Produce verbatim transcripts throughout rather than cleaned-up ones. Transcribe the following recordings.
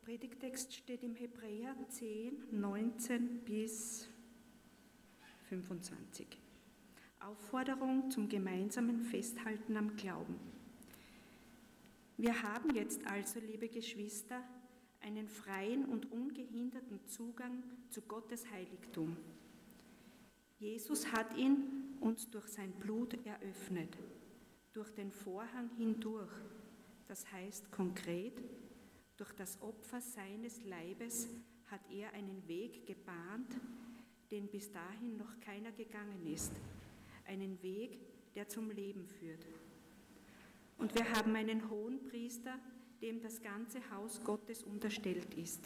Predigtext steht im Hebräer zehn, neunzehn bis fünfundzwanzig. Aufforderung zum gemeinsamen Festhalten am Glauben. Wir haben jetzt also, liebe Geschwister, einen freien und ungehinderten Zugang zu Gottes Heiligtum. Jesus hat ihn uns durch sein Blut eröffnet, durch den Vorhang hindurch, das heißt konkret, durch das Opfer seines Leibes hat er einen Weg gebahnt, den bis dahin noch keiner gegangen ist, einen Weg, der zum Leben führt. Und wir haben einen Hohenpriester, dem das ganze Haus Gottes unterstellt ist.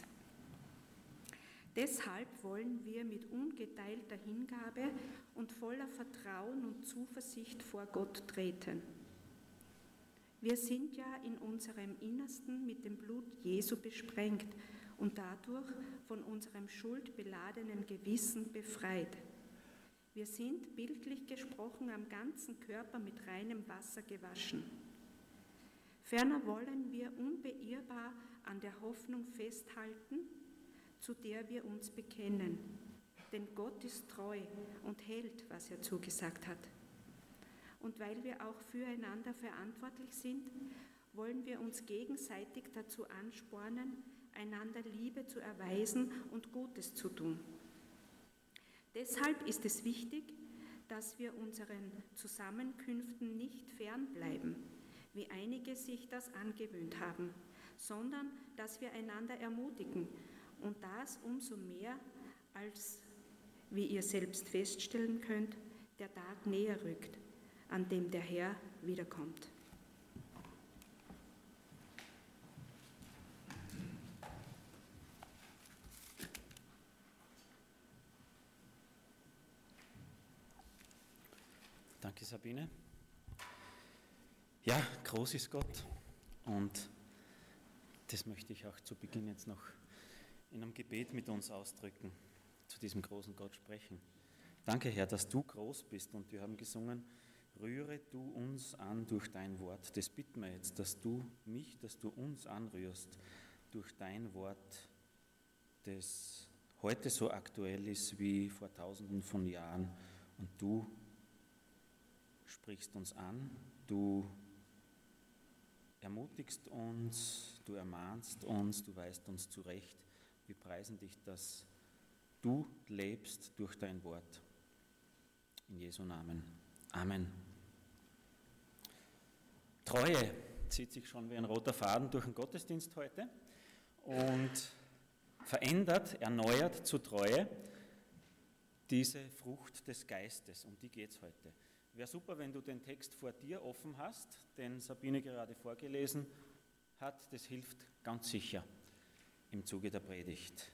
Deshalb wollen wir mit ungeteilter Hingabe und voller Vertrauen und Zuversicht vor Gott treten. Wir sind ja in unserem Innersten mit dem Blut Jesu besprengt und dadurch von unserem schuldbeladenen Gewissen befreit. Wir sind, bildlich gesprochen, am ganzen Körper mit reinem Wasser gewaschen. Ferner wollen wir unbeirrbar an der Hoffnung festhalten, zu der wir uns bekennen. Denn Gott ist treu und hält, was er zugesagt hat. Und weil wir auch füreinander verantwortlich sind, wollen wir uns gegenseitig dazu anspornen, einander Liebe zu erweisen und Gutes zu tun. Deshalb ist es wichtig, dass wir unseren Zusammenkünften nicht fernbleiben, wie einige sich das angewöhnt haben, sondern dass wir einander ermutigen und das umso mehr, als, wie ihr selbst feststellen könnt, der Tag näher rückt, an dem der Herr wiederkommt. Danke, Sabine. Ja, groß ist Gott und das möchte ich auch zu Beginn jetzt noch in einem Gebet mit uns ausdrücken, zu diesem großen Gott sprechen. Danke, Herr, dass du groß bist und wir haben gesungen, rühre du uns an durch dein Wort. Das bitten wir jetzt, dass du mich, dass du uns anrührst durch dein Wort, das heute so aktuell ist wie vor tausenden von Jahren und du sprichst uns an, du ermutigst uns, du ermahnst uns, du weist uns zurecht. Wir preisen dich, dass du lebst durch dein Wort. In Jesu Namen. Amen. Treue zieht sich schon wie ein roter Faden durch den Gottesdienst heute und verändert, erneuert zu Treue diese Frucht des Geistes, um die geht es heute. Wäre super, wenn du den Text vor dir offen hast, den Sabine gerade vorgelesen hat. Das hilft ganz sicher im Zuge der Predigt.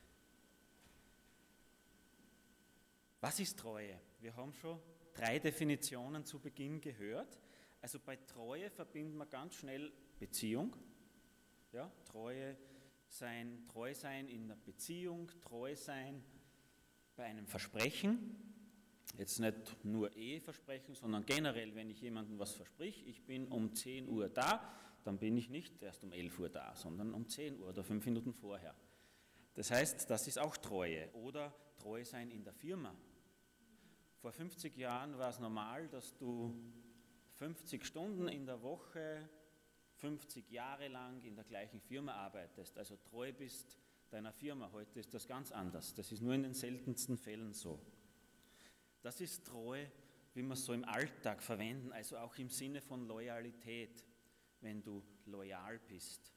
Was ist Treue? Wir haben schon drei Definitionen zu Beginn gehört. Also bei Treue verbinden wir ganz schnell Beziehung. Ja, Treue sein, treu sein in einer Beziehung, treu sein bei einem Versprechen. Jetzt nicht nur Eheversprechen, sondern generell, wenn ich jemandem was versprich, ich bin um zehn Uhr da, dann bin ich nicht erst um elf Uhr da, sondern um zehn Uhr oder fünf Minuten vorher. Das heißt, das ist auch Treue oder treu sein in der Firma. Vor fünfzig Jahren war es normal, dass du fünfzig Stunden in der Woche, fünfzig Jahre lang in der gleichen Firma arbeitest, also treu bist deiner Firma. Heute ist das ganz anders. Das ist nur in den seltensten Fällen so. Das ist Treue, wie wir es so im Alltag verwenden, also auch im Sinne von Loyalität, wenn du loyal bist.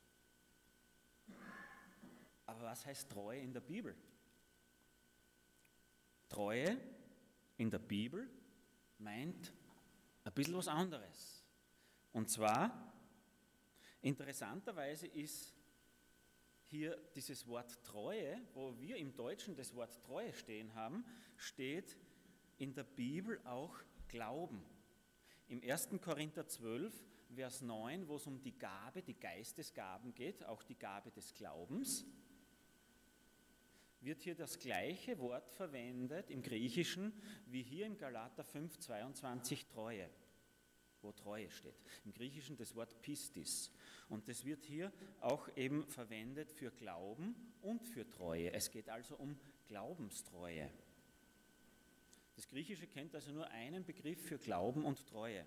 Aber was heißt Treue in der Bibel? Treue in der Bibel meint ein bisschen was anderes. Und zwar, interessanterweise ist hier dieses Wort Treue, wo wir im Deutschen das Wort Treue stehen haben, steht in der Bibel auch Glauben. Im ersten Korinther zwölf, Vers neun, wo es um die Gabe, die Geistesgaben geht, auch die Gabe des Glaubens, wird hier das gleiche Wort verwendet im Griechischen wie hier im Galater fünf zweiundzwanzig Treue. wo Treue steht. Im Griechischen das Wort Pistis. Und das wird hier auch eben verwendet für Glauben und für Treue. Es geht also um Glaubenstreue. Das Griechische kennt also nur einen Begriff für Glauben und Treue.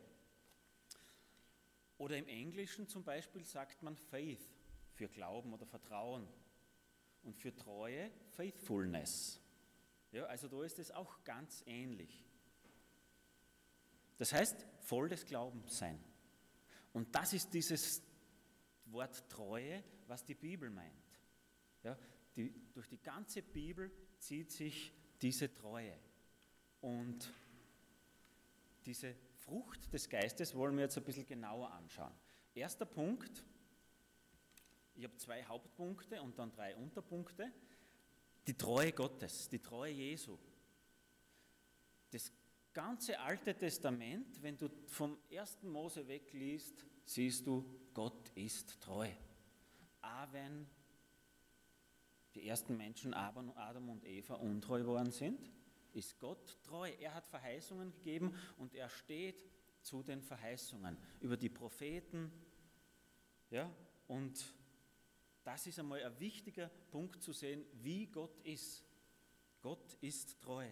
Oder im Englischen zum Beispiel sagt man Faith für Glauben oder Vertrauen und für Treue Faithfulness. Ja, also da ist es auch ganz ähnlich. Das heißt, voll des Glaubens sein. Und das ist dieses Wort Treue, was die Bibel meint. Ja, die, durch die ganze Bibel zieht sich diese Treue. Und diese Frucht des Geistes wollen wir jetzt ein bisschen genauer anschauen. Erster Punkt, ich habe zwei Hauptpunkte und dann drei Unterpunkte. Die Treue Gottes, die Treue Jesu. Das ganze Alte Testament, wenn du vom ersten Mose wegliest, siehst du, Gott ist treu. Auch wenn die ersten Menschen, Adam und Eva, untreu geworden sind, ist Gott treu. Er hat Verheißungen gegeben und er steht zu den Verheißungen über die Propheten. Ja, und das ist einmal ein wichtiger Punkt zu sehen, wie Gott ist. Gott ist treu.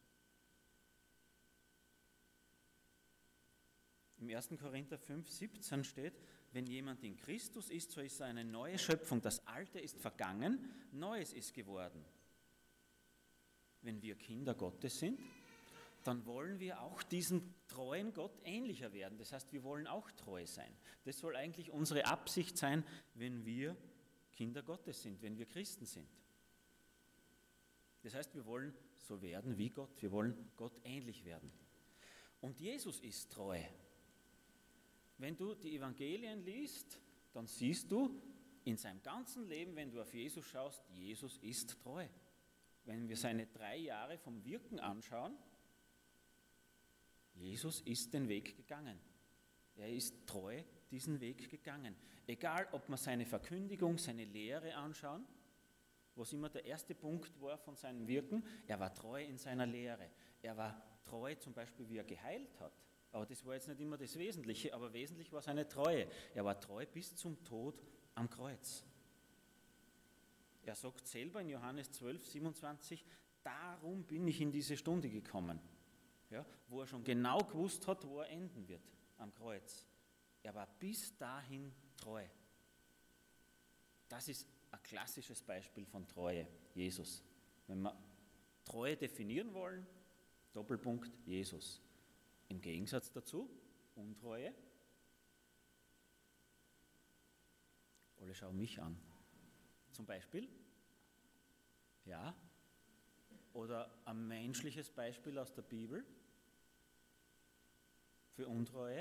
Im ersten Korinther fünf, siebzehn steht, wenn jemand in Christus ist, so ist er eine neue Schöpfung. Das Alte ist vergangen, Neues ist geworden. Wenn wir Kinder Gottes sind, dann wollen wir auch diesem treuen Gott ähnlicher werden. Das heißt, wir wollen auch treu sein. Das soll eigentlich unsere Absicht sein, wenn wir Kinder Gottes sind, wenn wir Christen sind. Das heißt, wir wollen so werden wie Gott. Wir wollen Gott ähnlich werden. Und Jesus ist treu. Wenn du die Evangelien liest, dann siehst du in seinem ganzen Leben, wenn du auf Jesus schaust, Jesus ist treu. Wenn wir seine drei Jahre vom Wirken anschauen, Jesus ist den Weg gegangen. Er ist treu diesen Weg gegangen. Egal, ob wir seine Verkündigung, seine Lehre anschauen, was immer der erste Punkt war von seinem Wirken, er war treu in seiner Lehre. Er war treu zum Beispiel, wie er geheilt hat. Aber das war jetzt nicht immer das Wesentliche, aber wesentlich war seine Treue. Er war treu bis zum Tod am Kreuz. Er sagt selber in Johannes zwölf, siebenundzwanzig, darum bin ich in diese Stunde gekommen. Ja, wo er schon genau gewusst hat, wo er enden wird, am Kreuz. Er war bis dahin treu. Das ist ein klassisches Beispiel von Treue, Jesus. Wenn wir Treue definieren wollen, Doppelpunkt Jesus. Im Gegensatz dazu, Untreue. Alle schauen mich an. Zum Beispiel, ja, oder ein menschliches Beispiel aus der Bibel für Untreue.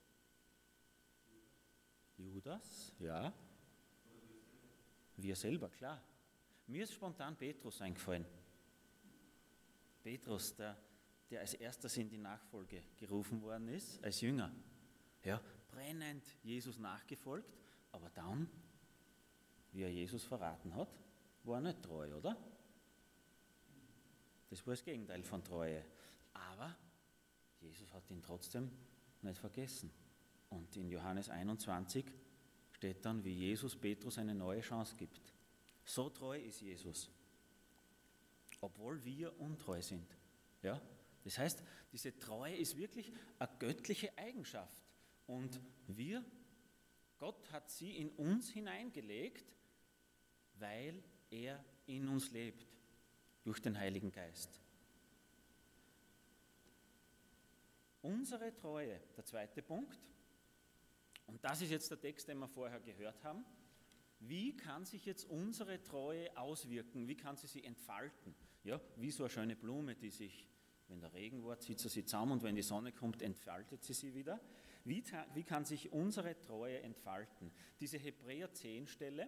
Judas, ja. Wir selber, klar. Mir ist spontan Petrus eingefallen. Petrus, der, der als erstes in die Nachfolge gerufen worden ist, als Jünger. Ja, brennend Jesus nachgefolgt, aber dann, wie er Jesus verraten hat, war er nicht treu, oder? Das war das Gegenteil von Treue. Aber Jesus hat ihn trotzdem nicht vergessen. Und in Johannes einundzwanzig steht dann, wie Jesus Petrus eine neue Chance gibt. So treu ist Jesus, obwohl wir untreu sind. Ja? Das heißt, diese Treue ist wirklich eine göttliche Eigenschaft. Und wir, Gott hat sie in uns hineingelegt, weil er in uns lebt, durch den Heiligen Geist. Unsere Treue, der zweite Punkt, und das ist jetzt der Text, den wir vorher gehört haben. Wie kann sich jetzt unsere Treue auswirken? Wie kann sie sich entfalten? Ja, wie so eine schöne Blume, die sich, wenn der Regen war, zieht sie sich zusammen und wenn die Sonne kommt, entfaltet sie sie wieder. Wie, wie kann sich unsere Treue entfalten? Diese Hebräer zehn Stelle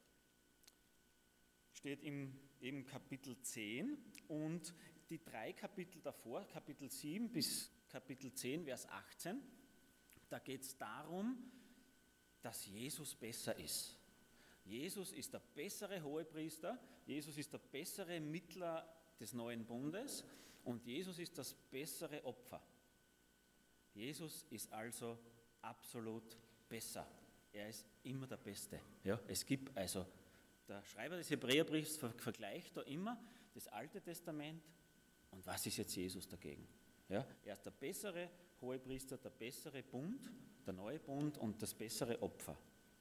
steht im eben Kapitel zehn und die drei Kapitel davor, Kapitel sieben bis Kapitel zehn, Vers achtzehn, da geht es darum, dass Jesus besser ist. Jesus ist der bessere Hohepriester, Jesus ist der bessere Mittler des neuen Bundes und Jesus ist das bessere Opfer. Jesus ist also absolut besser. Er ist immer der Beste. Ja, es gibt also, der Schreiber des Hebräerbriefs vergleicht da immer das Alte Testament und was ist jetzt Jesus dagegen? Ja, er ist der bessere Hohepriester, der bessere Bund, der neue Bund und das bessere Opfer.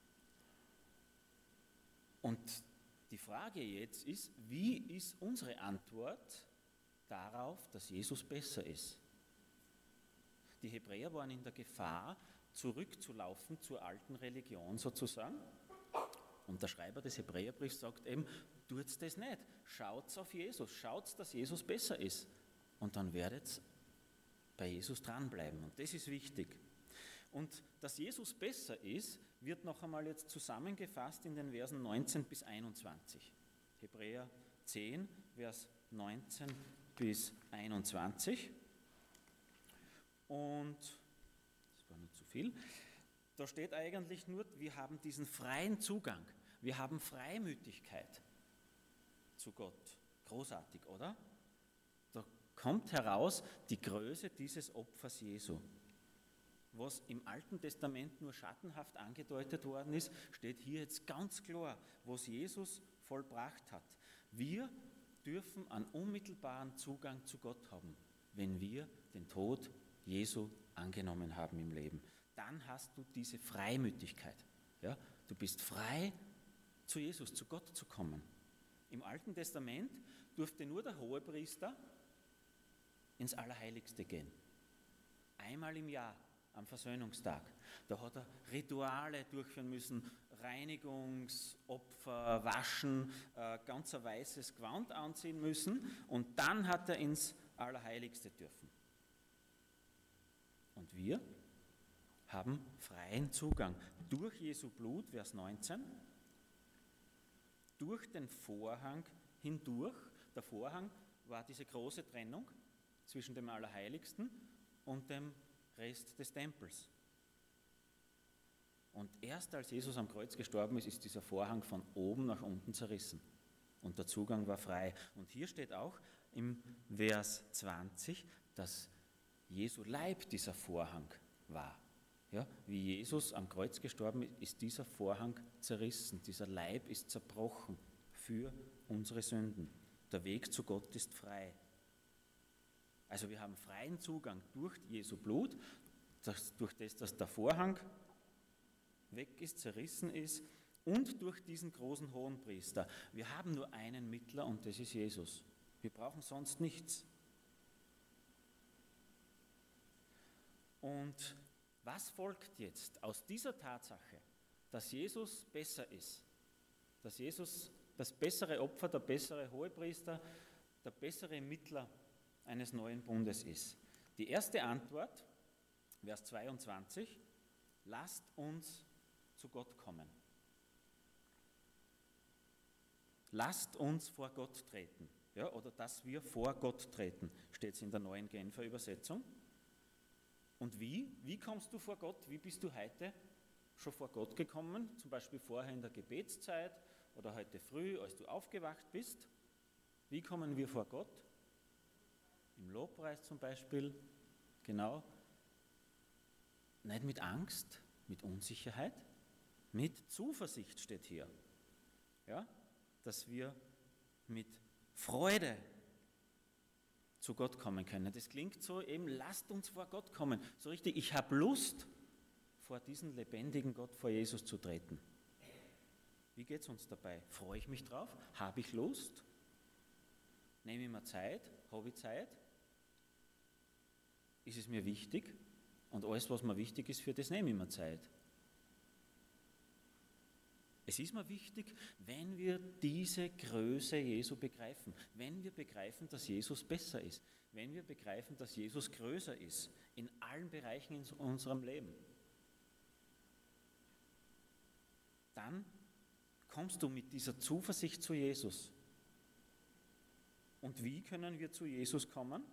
Und die Frage jetzt ist, wie ist unsere Antwort darauf, dass Jesus besser ist? Die Hebräer waren in der Gefahr, zurückzulaufen zur alten Religion sozusagen. Und der Schreiber des Hebräerbriefs sagt eben, tut's das nicht, schaut auf Jesus, schaut, dass Jesus besser ist. Und dann werdet bei Jesus dranbleiben. Und das ist wichtig. Und dass Jesus besser ist, wird noch einmal jetzt zusammengefasst in den Versen neunzehn bis einundzwanzig. Hebräer zehn, Vers neunzehn bis einundzwanzig. Und, das war nicht zu viel, da steht eigentlich nur, wir haben diesen freien Zugang, wir haben Freimütigkeit zu Gott. Großartig, oder? Da kommt heraus die Größe dieses Opfers Jesu. Was im Alten Testament nur schattenhaft angedeutet worden ist, steht hier jetzt ganz klar, was Jesus vollbracht hat. Wir dürfen einen unmittelbaren Zugang zu Gott haben, wenn wir den Tod Jesu angenommen haben im Leben. Dann hast du diese Freimütigkeit. Ja? Du bist frei, zu Jesus, zu Gott zu kommen. Im Alten Testament durfte nur der Hohepriester ins Allerheiligste gehen. Einmal im Jahr, am Versöhnungstag. Da hat er Rituale durchführen müssen, Reinigungsopfer, Waschen, äh, ganz ein weißes Gewand anziehen müssen und dann hat er ins Allerheiligste dürfen. Und wir haben freien Zugang durch Jesu Blut, Vers neunzehn, durch den Vorhang hindurch. Der Vorhang war diese große Trennung zwischen dem Allerheiligsten und dem Rest des Tempels. Und erst als Jesus am Kreuz gestorben ist, ist dieser Vorhang von oben nach unten zerrissen. Und der Zugang war frei. Und hier steht auch im Vers zwanzig, dass Jesu Leib dieser Vorhang war. Ja, wie Jesus am Kreuz gestorben ist, ist dieser Vorhang zerrissen. Dieser Leib ist zerbrochen für unsere Sünden. Der Weg zu Gott ist frei. Also wir haben freien Zugang durch Jesu Blut, das, durch das, dass der Vorhang weg ist, zerrissen ist und durch diesen großen Hohenpriester. Wir haben nur einen Mittler und das ist Jesus. Wir brauchen sonst nichts. Und was folgt jetzt aus dieser Tatsache, dass Jesus besser ist, dass Jesus das bessere Opfer, der bessere Hohepriester, der bessere Mittler eines neuen Bundes ist? Die erste Antwort, Vers zweiundzwanzig, lasst uns zu Gott kommen. Lasst uns vor Gott treten. Ja, oder dass wir vor Gott treten, steht es in der neuen Genfer Übersetzung. Und wie? Wie kommst du vor Gott? Wie bist du heute schon vor Gott gekommen? Zum Beispiel vorher in der Gebetszeit oder heute früh, als du aufgewacht bist. Wie kommen wir vor Gott? Im Lobpreis zum Beispiel, genau. Nicht mit Angst, mit Unsicherheit, mit Zuversicht steht hier. Ja? Dass wir mit Freude zu Gott kommen können. Das klingt so eben, lasst uns vor Gott kommen. So richtig, ich habe Lust, vor diesen lebendigen Gott, vor Jesus zu treten. Wie geht es uns dabei? Freue ich mich drauf? Habe ich Lust? Nehme ich mir Zeit? Habe ich Zeit? Ist es mir wichtig? Und alles, was mir wichtig ist, für das nehme ich mir Zeit. Es ist mir wichtig, wenn wir diese Größe Jesu begreifen, wenn wir begreifen, dass Jesus besser ist, wenn wir begreifen, dass Jesus größer ist, in allen Bereichen in unserem Leben. Dann kommst du mit dieser Zuversicht zu Jesus. Und wie können wir zu Jesus kommen?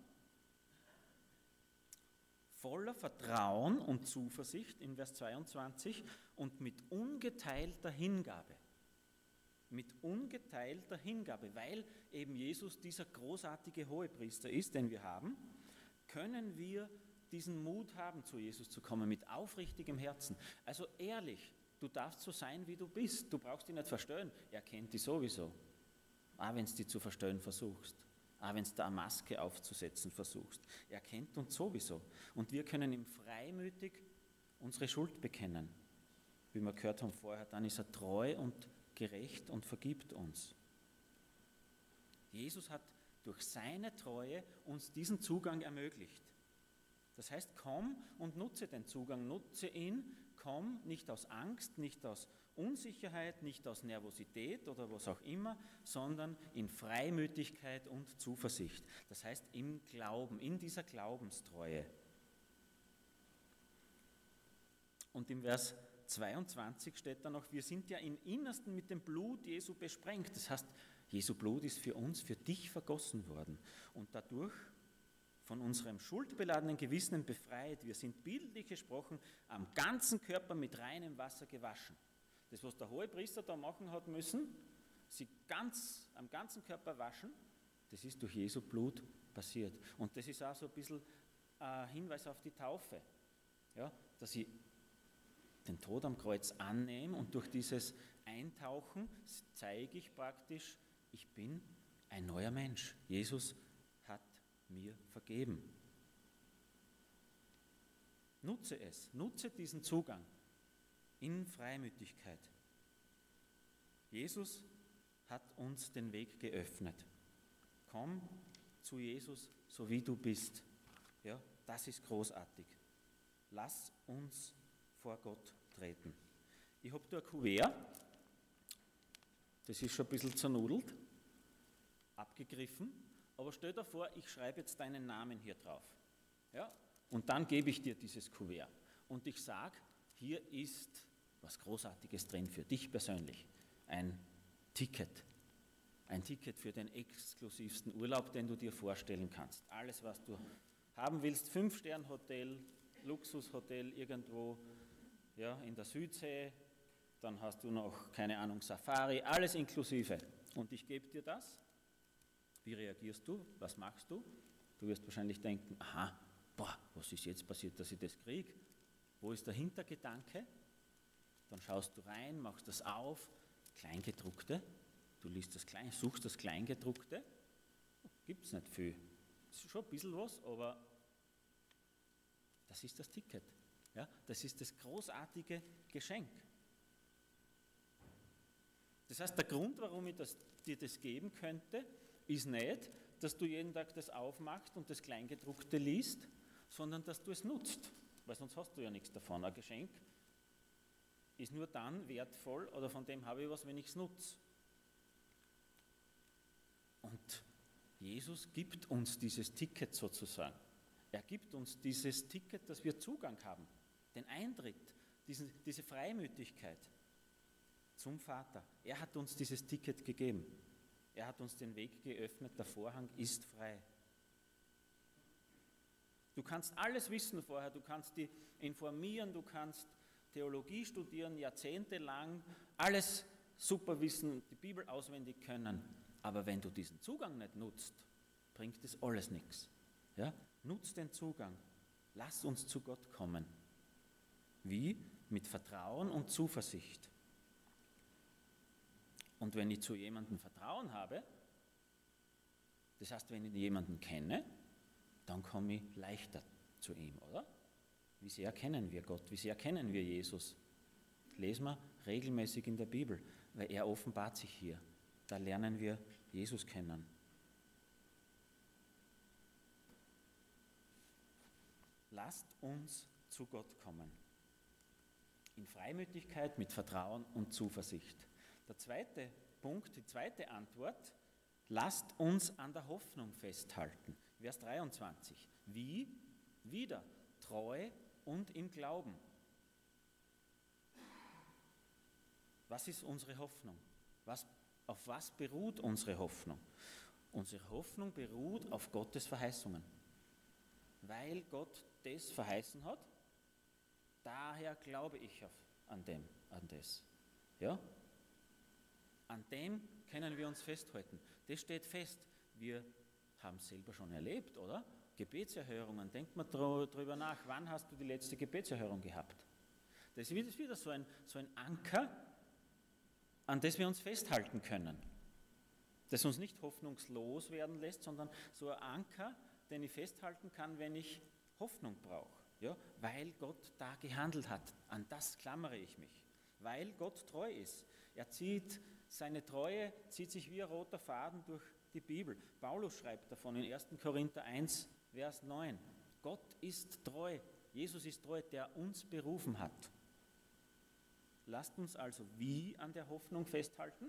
Voller Vertrauen und Zuversicht in Vers zweiundzwanzig und mit ungeteilter Hingabe. Mit ungeteilter Hingabe, weil eben Jesus dieser großartige Hohepriester ist, den wir haben, können wir diesen Mut haben, zu Jesus zu kommen, mit aufrichtigem Herzen. Also ehrlich, du darfst so sein, wie du bist. Du brauchst dich nicht verstellen. Er kennt dich sowieso. Auch wenn du dich zu verstellen versuchst. Auch wenn du da eine Maske aufzusetzen versuchst. Er kennt uns sowieso. Und wir können ihm freimütig unsere Schuld bekennen. Wie wir gehört haben vorher, dann ist er treu und gerecht und vergibt uns. Jesus hat durch seine Treue uns diesen Zugang ermöglicht. Das heißt, komm und nutze den Zugang, nutze ihn, komm nicht aus Angst, nicht aus Unsicherheit, nicht aus Nervosität oder was auch immer, sondern in Freimütigkeit und Zuversicht. Das heißt, im Glauben, in dieser Glaubenstreue. Und im Vers zweiundzwanzig steht da noch, wir sind ja im Innersten mit dem Blut Jesu besprengt. Das heißt, Jesu Blut ist für uns, für dich vergossen worden. Und dadurch von unserem schuldbeladenen Gewissen befreit. Wir sind bildlich gesprochen am ganzen Körper mit reinem Wasser gewaschen. Das, was der Hohepriester da machen hat müssen, sie ganz, am ganzen Körper waschen, das ist durch Jesu Blut passiert. Und das ist auch so ein bisschen ein Hinweis auf die Taufe, ja, dass ich den Tod am Kreuz annehme und durch dieses Eintauchen zeige ich praktisch, ich bin ein neuer Mensch. Jesus hat mir vergeben. Nutze es, nutze diesen Zugang in Freimütigkeit. Jesus hat uns den Weg geöffnet. Komm zu Jesus, so wie du bist. Ja, das ist großartig. Lass uns vor Gott treten. Ich habe da ein Kuvert, das ist schon ein bisschen zernudelt, abgegriffen, aber stell dir vor, ich schreibe jetzt deinen Namen hier drauf. Ja? Und dann gebe ich dir dieses Kuvert. Und ich sage, hier ist was Großartiges drin für dich persönlich. Ein Ticket. Ein Ticket für den exklusivsten Urlaub, den du dir vorstellen kannst. Alles, was du haben willst, Fünf-Stern-Hotel, Luxushotel irgendwo, ja, in der Südsee, dann hast du noch, keine Ahnung, Safari, alles inklusive. Und ich gebe dir das. Wie reagierst du? Was machst du? Du wirst wahrscheinlich denken, aha, boah, was ist jetzt passiert, dass ich das kriege? Wo ist der Hintergedanke? Dann schaust du rein, machst das auf, Kleingedruckte, du liest das Klein, suchst das Kleingedruckte, gibt es nicht viel. Das ist schon ein bisschen was, aber das ist das Ticket. Ja? Das ist das großartige Geschenk. Das heißt, der Grund, warum ich das, dir das geben könnte, ist nicht, dass du jeden Tag das aufmachst und das Kleingedruckte liest, sondern dass du es nutzt, weil sonst hast du ja nichts davon. Ein Geschenk ist nur dann wertvoll oder von dem habe ich was, wenn ich es nutze. Und Jesus gibt uns dieses Ticket sozusagen. Er gibt uns dieses Ticket, dass wir Zugang haben, den Eintritt, diesen, diese Freimütigkeit zum Vater. Er hat uns dieses Ticket gegeben. Er hat uns den Weg geöffnet, der Vorhang ist frei. Du kannst alles wissen vorher, du kannst dich informieren, du kannst Theologie studieren, jahrzehntelang, alles super wissen, die Bibel auswendig können. Aber wenn du diesen Zugang nicht nutzt, bringt das alles nichts. Ja? Nutz den Zugang. Lass uns zu Gott kommen. Wie? Mit Vertrauen und Zuversicht. Und wenn ich zu jemandem Vertrauen habe, das heißt, wenn ich jemanden kenne, dann komme ich leichter zu ihm, oder? Wie sehr kennen wir Gott? Wie sehr kennen wir Jesus? Lesen wir regelmäßig in der Bibel, weil er offenbart sich hier. Da lernen wir Jesus kennen. Lasst uns zu Gott kommen. In Freimütigkeit, mit Vertrauen und Zuversicht. Der zweite Punkt, die zweite Antwort, lasst uns an der Hoffnung festhalten. Vers dreiundzwanzig. Wie? Wieder treu und im Glauben. Was ist unsere Hoffnung? Was, auf was beruht unsere Hoffnung? Unsere Hoffnung beruht auf Gottes Verheißungen. Weil Gott das verheißen hat, daher glaube ich auf, an dem, an das. Ja? An dem können wir uns festhalten. Das steht fest. Wir haben es selber schon erlebt, oder? Gebetserhörungen, denkt mal drüber nach, wann hast du die letzte Gebetserhörung gehabt? Das ist wieder so ein, so ein Anker, an das wir uns festhalten können, das uns nicht hoffnungslos werden lässt, sondern so ein Anker, den ich festhalten kann, wenn ich Hoffnung brauche, ja? Weil Gott da gehandelt hat. An das klammere ich mich, weil Gott treu ist. Er zieht seine Treue, zieht sich wie ein roter Faden durch die Bibel. Paulus schreibt davon in ersten Korinther eins, Vers neun. Gott ist treu, Jesus ist treu, der uns berufen hat. Lasst uns also wie an der Hoffnung festhalten?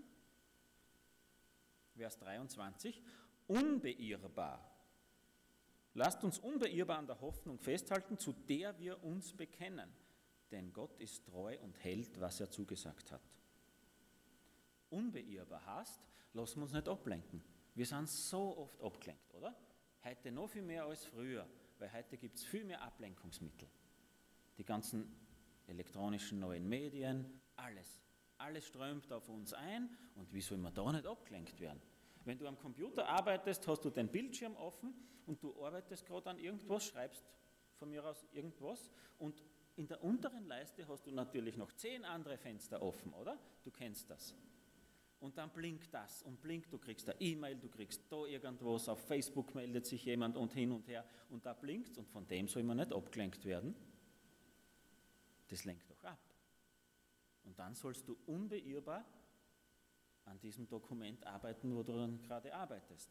Vers dreiundzwanzig, unbeirrbar. Lasst uns unbeirrbar an der Hoffnung festhalten, zu der wir uns bekennen. Denn Gott ist treu und hält, was er zugesagt hat. Unbeirrbar heißt, lassen wir uns nicht ablenken. Wir sind so oft abgelenkt, oder? Heute noch viel mehr als früher, weil heute gibt es viel mehr Ablenkungsmittel. Die ganzen elektronischen neuen Medien, alles. Alles strömt auf uns ein und wie soll man da nicht abgelenkt werden? Wenn du am Computer arbeitest, hast du den Bildschirm offen und du arbeitest gerade an irgendwas, schreibst von mir aus irgendwas und in der unteren Leiste hast du natürlich noch zehn andere Fenster offen, oder? Du kennst das. Und dann blinkt das und blinkt, du kriegst eine E-Mail, du kriegst da irgendwas, auf Facebook meldet sich jemand und hin und her und da blinkt und von dem soll man nicht abgelenkt werden. Das lenkt doch ab. Und dann sollst du unbeirrbar an diesem Dokument arbeiten, wo du dann gerade arbeitest.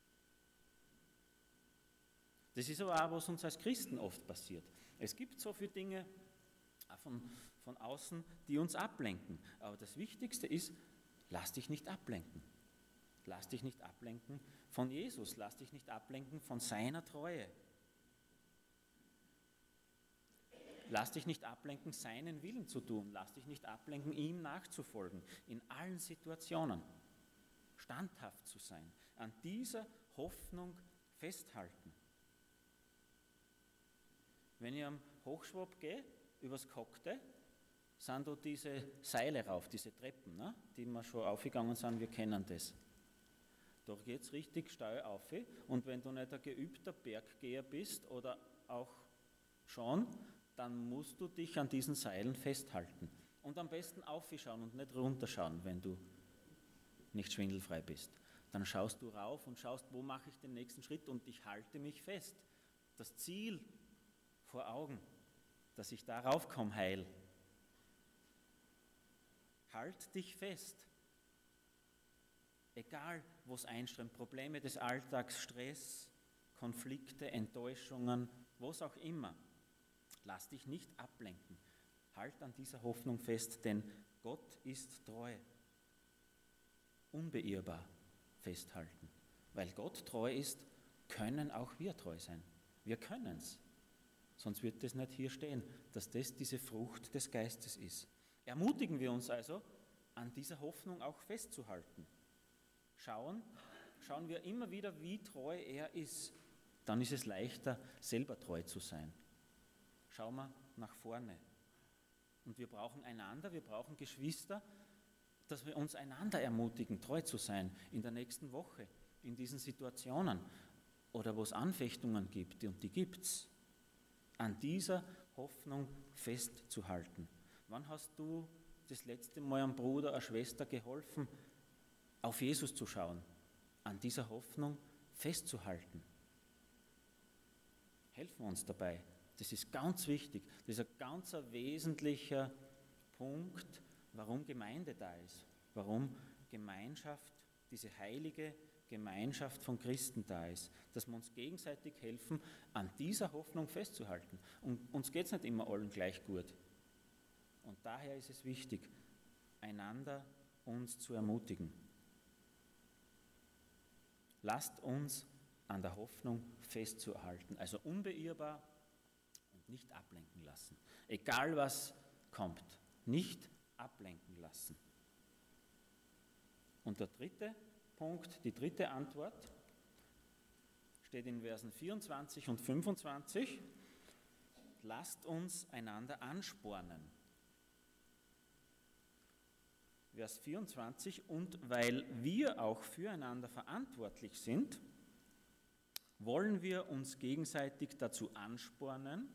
Das ist aber auch, was uns als Christen oft passiert. Es gibt so viele Dinge auch von, von außen, die uns ablenken. Aber das Wichtigste ist, lass dich nicht ablenken. Lass dich nicht ablenken von Jesus. Lass dich nicht ablenken von seiner Treue. Lass dich nicht ablenken, seinen Willen zu tun. Lass dich nicht ablenken, ihm nachzufolgen. In allen Situationen standhaft zu sein. An dieser Hoffnung festhalten. Wenn ich am Hochschwab gehe, übers Cockte, sind da diese Seile rauf, diese Treppen, ne, die wir schon aufgegangen sind, wir kennen das. Da geht es richtig steil auf und wenn du nicht ein geübter Berggeher bist oder auch schon, dann musst du dich an diesen Seilen festhalten und am besten aufschauen und nicht runterschauen, wenn du nicht schwindelfrei bist. Dann schaust du rauf und schaust, wo mache ich den nächsten Schritt und ich halte mich fest. Das Ziel vor Augen, dass ich da raufkomme heil. Halt dich fest. Egal, wo es einströmt, Probleme des Alltags, Stress, Konflikte, Enttäuschungen, was auch immer. Lass dich nicht ablenken. Halt an dieser Hoffnung fest, denn Gott ist treu. Unbeirrbar festhalten. Weil Gott treu ist, können auch wir treu sein. Wir können es. Sonst wird das nicht hier stehen, dass das diese Frucht des Geistes ist. Ermutigen wir uns also, an dieser Hoffnung auch festzuhalten. Schauen, schauen wir immer wieder, wie treu er ist. Dann ist es leichter, selber treu zu sein. Schauen wir nach vorne. Und wir brauchen einander, wir brauchen Geschwister, dass wir uns einander ermutigen, treu zu sein in der nächsten Woche, in diesen Situationen oder wo es Anfechtungen gibt, und die gibt es. An dieser Hoffnung festzuhalten. Wann hast du das letzte Mal einem Bruder, einer Schwester geholfen, auf Jesus zu schauen? An dieser Hoffnung festzuhalten. Helfen wir uns dabei. Das ist ganz wichtig. Das ist ein ganz wesentlicher Punkt, warum Gemeinde da ist. Warum Gemeinschaft, diese heilige Gemeinschaft von Christen da ist, dass wir uns gegenseitig helfen, an dieser Hoffnung festzuhalten. Und uns geht es nicht immer allen gleich gut. Und daher ist es wichtig, einander uns zu ermutigen. Lasst uns an der Hoffnung festzuhalten, also unbeirrbar und nicht ablenken lassen. Egal was kommt, nicht ablenken lassen. Und der dritte Punkt, die dritte Antwort, steht in Versen vierundzwanzig und fünfundzwanzig. Lasst uns einander anspornen. Vers vierundzwanzig, und weil wir auch füreinander verantwortlich sind, wollen wir uns gegenseitig dazu anspornen,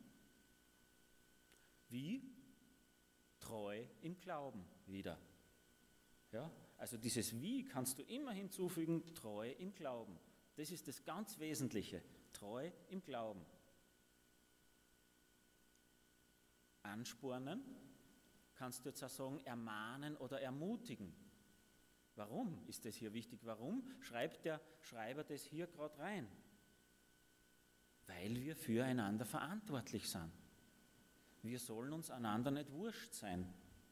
wie treu im Glauben wieder. Ja? Also dieses Wie kannst du immer hinzufügen, treu im Glauben. Das ist das ganz Wesentliche, treu im Glauben. Anspornen kannst du jetzt auch sagen, ermahnen oder ermutigen. Warum ist das hier wichtig? Warum schreibt der Schreiber das hier gerade rein? Weil wir füreinander verantwortlich sind. Wir sollen uns einander nicht wurscht sein.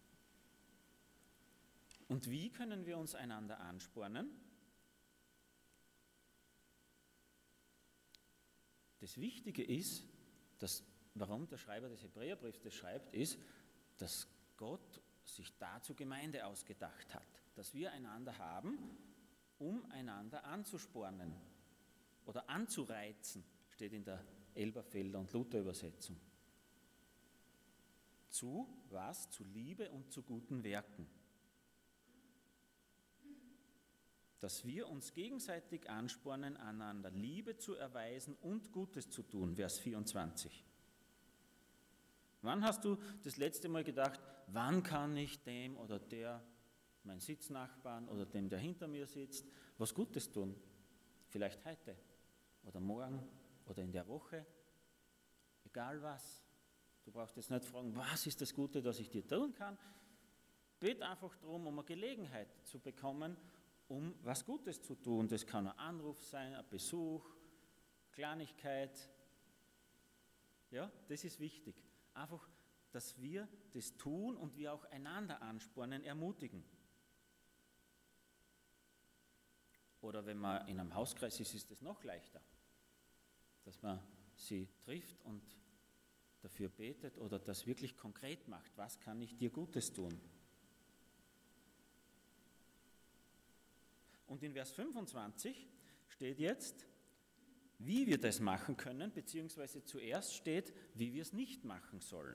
Und wie können wir uns einander anspornen? Das Wichtige ist, dass, warum der Schreiber des Hebräerbriefs das schreibt, ist, dass Gott sich dazu Gemeinde ausgedacht hat, dass wir einander haben, um einander anzuspornen oder anzureizen, steht in der Elberfelder und Luther-Übersetzung. Zu was? Zu Liebe und zu guten Werken. Dass wir uns gegenseitig anspornen, einander Liebe zu erweisen und Gutes zu tun, Vers vierundzwanzig. Wann hast du das letzte Mal gedacht, wann kann ich dem oder der, mein Sitznachbarn oder dem, der hinter mir sitzt, was Gutes tun? Vielleicht heute oder morgen oder in der Woche, egal was. Du brauchst jetzt nicht fragen, was ist das Gute, das ich dir tun kann. Bitte einfach darum, um eine Gelegenheit zu bekommen, um was Gutes zu tun. Das kann ein Anruf sein, ein Besuch, Kleinigkeit. Ja, das ist wichtig. Einfach, dass wir das tun und wir auch einander anspornen, ermutigen. Oder wenn man in einem Hauskreis ist, ist es noch leichter, dass man sie trifft und dafür betet oder das wirklich konkret macht. Was kann ich dir Gutes tun? Und in Vers fünfundzwanzig steht jetzt, wie wir das machen können, beziehungsweise zuerst steht, wie wir es nicht machen sollen.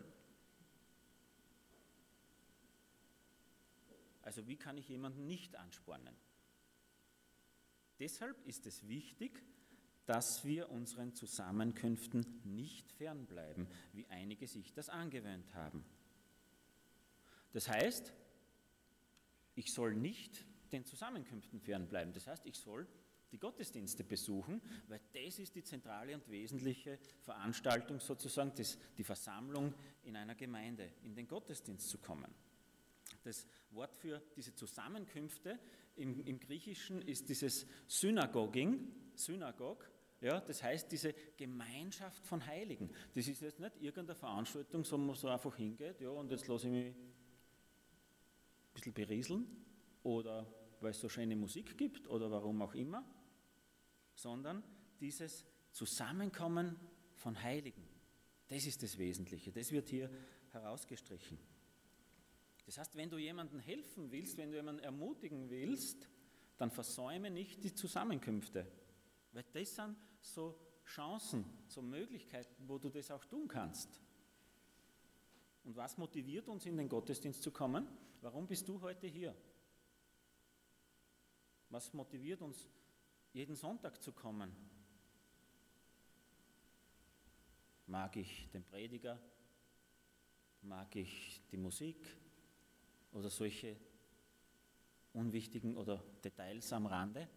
Also wie kann ich jemanden nicht anspornen? Deshalb ist es wichtig, dass wir unseren Zusammenkünften nicht fernbleiben, wie einige sich das angewöhnt haben. Das heißt, ich soll nicht den Zusammenkünften fernbleiben. Das heißt, ich soll die Gottesdienste besuchen, weil das ist die zentrale und wesentliche Veranstaltung sozusagen, das, die Versammlung in einer Gemeinde, in den Gottesdienst zu kommen. Das Wort für diese Zusammenkünfte im, im Griechischen ist dieses Synagoging, Synagog, ja, das heißt diese Gemeinschaft von Heiligen. Das ist jetzt nicht irgendeine Veranstaltung, wo man so einfach hingeht, ja, und jetzt lasse ich mich ein bisschen berieseln oder weil es so schöne Musik gibt oder warum auch immer, sondern dieses Zusammenkommen von Heiligen. Das ist das Wesentliche, das wird hier herausgestrichen. Das heißt, wenn du jemandem helfen willst, wenn du jemanden ermutigen willst, dann versäume nicht die Zusammenkünfte, weil das sind so Chancen, so Möglichkeiten, wo du das auch tun kannst. Und was motiviert uns, in den Gottesdienst zu kommen? Warum bist du heute hier? Was motiviert uns, jeden Sonntag zu kommen? Mag ich den Prediger? Mag ich die Musik? Oder solche unwichtigen oder Details am Rande?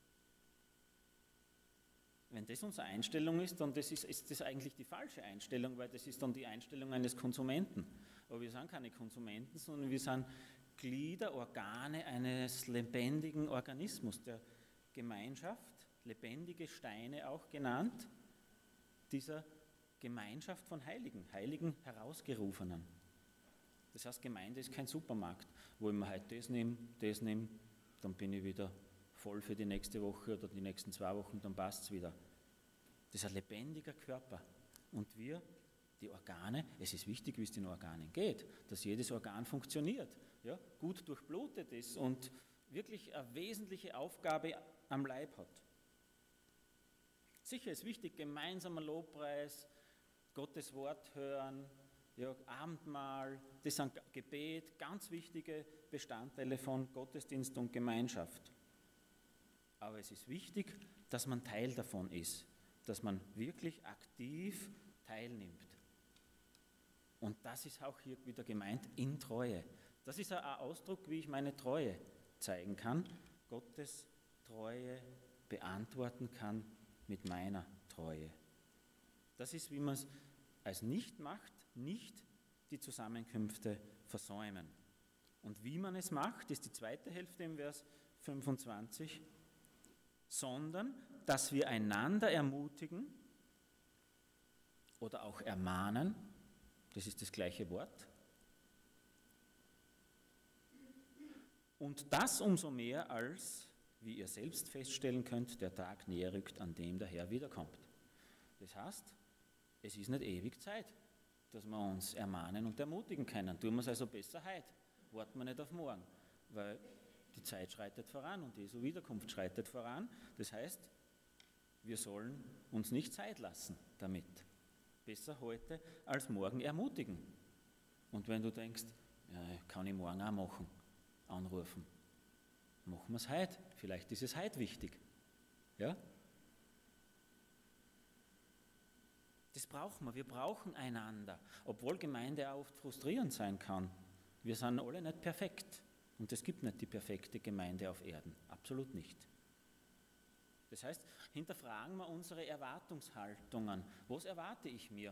Wenn das unsere Einstellung ist, dann das ist, ist das eigentlich die falsche Einstellung, weil das ist dann die Einstellung eines Konsumenten. Aber wir sind keine Konsumenten, sondern wir sind Glieder, Organe eines lebendigen Organismus, der Gemeinschaft, lebendige Steine auch genannt, dieser Gemeinschaft von Heiligen, Heiligen Herausgerufenen. Das heißt, Gemeinde ist kein Supermarkt, wo ich mir heute das nehme, das nehme, dann bin ich wieder voll für die nächste Woche oder die nächsten zwei Wochen, dann passt es wieder. Das ist ein lebendiger Körper. Und wir, die Organe, es ist wichtig, wie es den Organen geht, dass jedes Organ funktioniert, ja, gut durchblutet ist und wirklich eine wesentliche Aufgabe am Leib hat. Sicher ist wichtig, gemeinsamer Lobpreis, Gottes Wort hören, ja, Abendmahl, das sind Gebet, ganz wichtige Bestandteile von Gottesdienst und Gemeinschaft. Aber es ist wichtig, dass man Teil davon ist dass man wirklich aktiv teilnimmt. Und das ist auch hier wieder gemeint, in Treue. Das ist ein Ausdruck, wie ich meine Treue zeigen kann, Gottes Treue beantworten kann mit meiner Treue. Das ist, wie man es als nicht macht, nicht die Zusammenkünfte versäumen. Und wie man es macht, ist die zweite Hälfte im Vers fünfundzwanzig, sondern, dass wir einander ermutigen oder auch ermahnen, das ist das gleiche Wort, und das umso mehr, als, wie ihr selbst feststellen könnt, der Tag näher rückt, an dem der Herr wiederkommt. Das heißt, es ist nicht ewig Zeit, dass wir uns ermahnen und ermutigen können. Tun wir es also besser heute, warten wir nicht auf morgen, weil die Zeit schreitet voran und Jesu Wiederkunft schreitet voran. Das heißt, wir sollen uns nicht Zeit lassen damit. Besser heute als morgen ermutigen. Und wenn du denkst, ja, kann ich morgen auch machen, anrufen, machen wir es heute. Vielleicht ist es heute wichtig. Ja? Das brauchen wir. Wir brauchen einander. Obwohl Gemeinde auch oft frustrierend sein kann. Wir sind alle nicht perfekt. Und es gibt nicht die perfekte Gemeinde auf Erden. Absolut nicht. Das heißt, hinterfragen wir unsere Erwartungshaltungen. Was erwarte ich mir?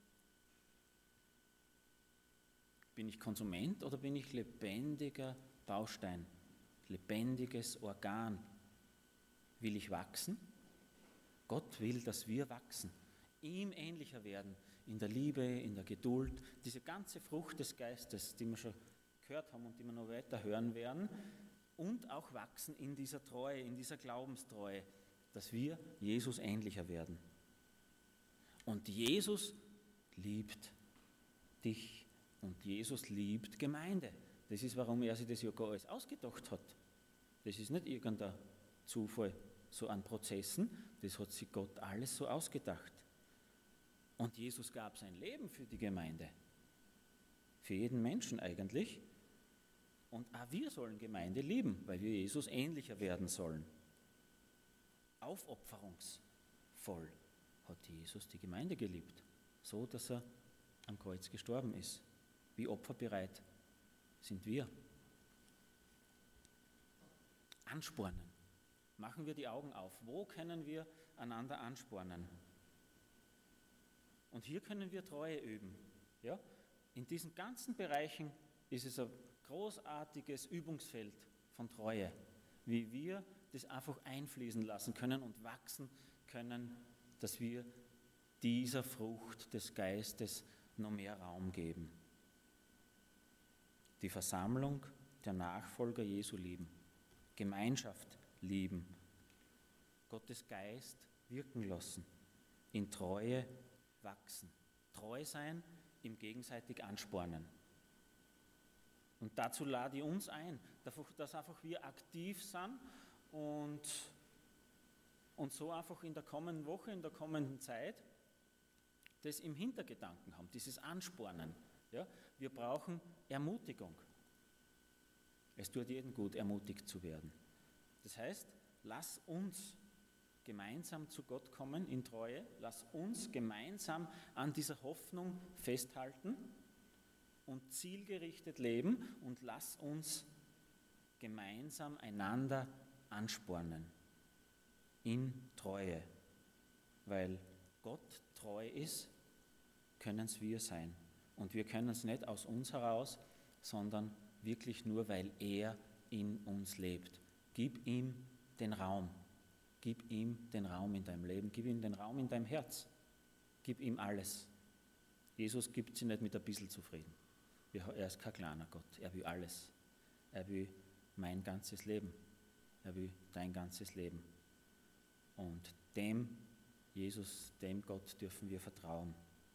Bin ich Konsument oder bin ich lebendiger Baustein? Lebendiges Organ? Will ich wachsen? Gott will, dass wir wachsen, ihm ähnlicher werden, in der Liebe, in der Geduld, diese ganze Frucht des Geistes, die wir schon gehört haben und die wir noch weiter hören werden, und auch wachsen in dieser Treue, in dieser Glaubenstreue, dass wir Jesus ähnlicher werden. Und Jesus liebt dich und Jesus liebt Gemeinde. Das ist, warum er sich das ja gar alles ausgedacht hat. Das ist nicht irgendein Zufall so an Prozessen, das hat sich Gott alles so ausgedacht. Und Jesus gab sein Leben für die Gemeinde, für jeden Menschen eigentlich. Und auch wir sollen Gemeinde lieben, weil wir Jesus ähnlicher werden sollen. Aufopferungsvoll hat Jesus die Gemeinde geliebt, so dass er am Kreuz gestorben ist. Wie opferbereit sind wir? Anspornen. Machen wir die Augen auf. Wo können wir einander anspornen? Und hier können wir Treue üben. Ja? In diesen ganzen Bereichen ist es ein großartiges Übungsfeld von Treue, wie wir das einfach einfließen lassen können und wachsen können, dass wir dieser Frucht des Geistes noch mehr Raum geben. Die Versammlung der Nachfolger Jesu lieben, Gemeinschaft lieben, Gottes Geist wirken lassen, in Treue wachsen. Treu sein, im gegenseitig anspornen. Und dazu lade ich uns ein, dass einfach wir aktiv sind und, und so einfach in der kommenden Woche, in der kommenden Zeit das im Hintergedanken haben, dieses Anspornen. Ja? Wir brauchen Ermutigung. Es tut jedem gut, ermutigt zu werden. Das heißt, lass uns gemeinsam zu Gott kommen in Treue, lass uns gemeinsam an dieser Hoffnung festhalten und zielgerichtet leben und lass uns gemeinsam einander anspornen in Treue. Weil Gott treu ist, können es wir sein. Und wir können es nicht aus uns heraus, sondern wirklich nur, weil er in uns lebt. Gib ihm den Raum. Gib ihm den Raum in deinem Leben. Gib ihm den Raum in deinem Herz. Gib ihm alles. Jesus gibt sich nicht mit ein bisschen zufrieden. Er ist kein kleiner Gott. Er will alles. Er will mein ganzes Leben. Er will dein ganzes Leben. Und dem Jesus, dem Gott dürfen wir vertrauen.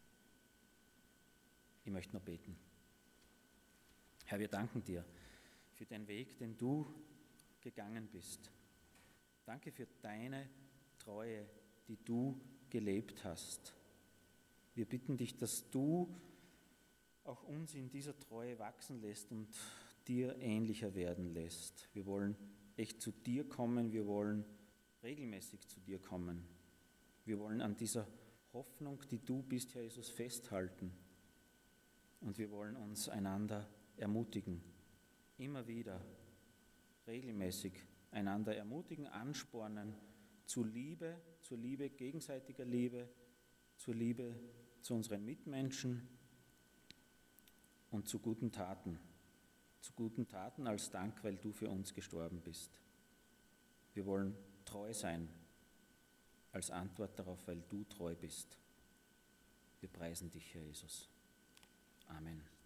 Ich möchte noch beten. Herr, wir danken dir für den Weg, den du gegangen bist. Danke für deine Treue, die du gelebt hast. Wir bitten dich, dass du auch uns in dieser Treue wachsen lässt und dir ähnlicher werden lässt. Wir wollen echt zu dir kommen, wir wollen regelmäßig zu dir kommen. Wir wollen an dieser Hoffnung, die du bist, Herr Jesus, festhalten. Und wir wollen uns einander ermutigen, immer wieder, regelmäßig einander ermutigen, anspornen zu Liebe, zur Liebe, gegenseitiger Liebe, zur Liebe zu unseren Mitmenschen und zu guten Taten. Zu guten Taten als Dank, weil du für uns gestorben bist. Wir wollen treu sein als Antwort darauf, weil du treu bist. Wir preisen dich, Herr Jesus. Amen.